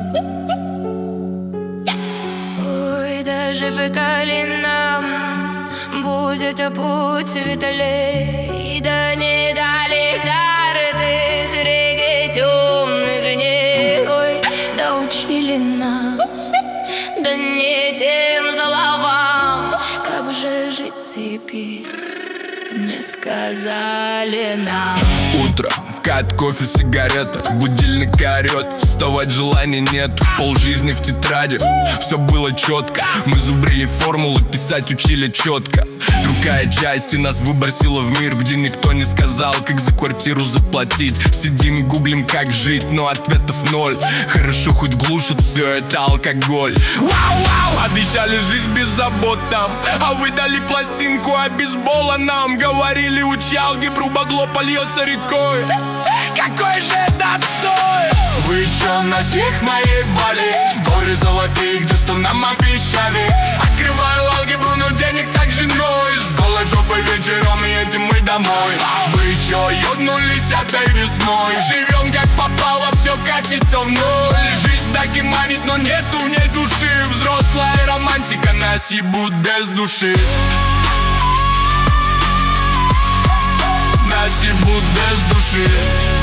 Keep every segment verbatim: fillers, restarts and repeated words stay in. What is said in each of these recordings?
Ой, даже в нам будет путь светлей, и да не дали карты с реки темных дней. Ой, да учили нас, да не тем словам, как же жить теперь, не сказали нам. Утро, кат, кофе, сигарета, будильник орет, вставать желания нет, полжизни в тетради. Все было четко, мы зубрили формулы, писать учили четко. Другая часть и нас выбросила в мир, где никто не сказал, как за квартиру заплатить. Сидим и гуглим, как жить, но ответов ноль. Хорошо хоть глушит все это алкоголь. Вау-вау, обещали жизнь без забот там, а вы дали пластинку, а бейсбола нам. Говорили, учи алгебру, бабло польется рекой. Какой же это отстой! Вы чё, на всех моей бали? Горы золотые, где что нам обещали. Открываю алгебру, но денег так же ноль. С голой жопой вечером едем мы домой. Вы чё, ёбнулись этой весной? Живем как попало, все катится в ноль. Жизнь так и манит, но нету в ней души. Взрослая романтика, нас ебут без души. Нас ебут без души.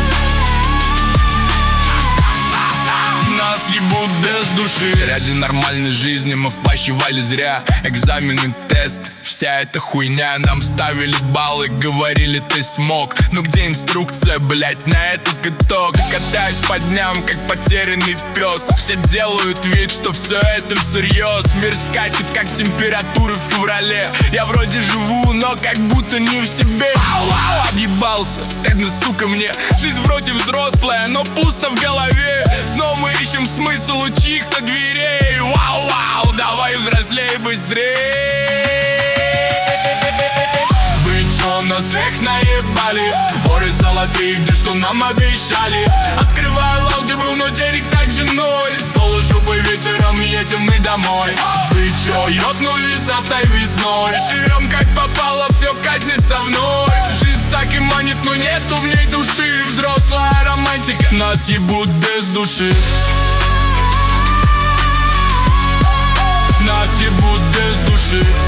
Нас ебут без души. Ради нормальной жизни мы впащивали зря. Экзамены, тест, вся эта хуйня. Нам ставили баллы, говорили ты смог. Ну где инструкция, блять, на этот итог? Катаюсь по дням, как потерянный пес. Все делают вид, что все это всерьез. Мир скачет, как температура в феврале. Я вроде живу, но как будто не в себе. Ау-ау, объебался, стыдно, сука, мне. Жизнь вроде взрослая, но пусто в голове. Снова мы ищем смысл у чьих-то дверей. Вау-вау, давай взрослей быстрей. Вы чё, нас всех наебали? Горы золотые, где что нам обещали. Открываю алгебру, но денег так же ноль. С голой жопой вечером едем мы домой. Вы чё, ёбнулись этой весной? Живем как попало, все катится в ноль. Жизнь так и манит, но нету в ней души. Взрослая романтика, нас ебут без души. Нас ебут без души.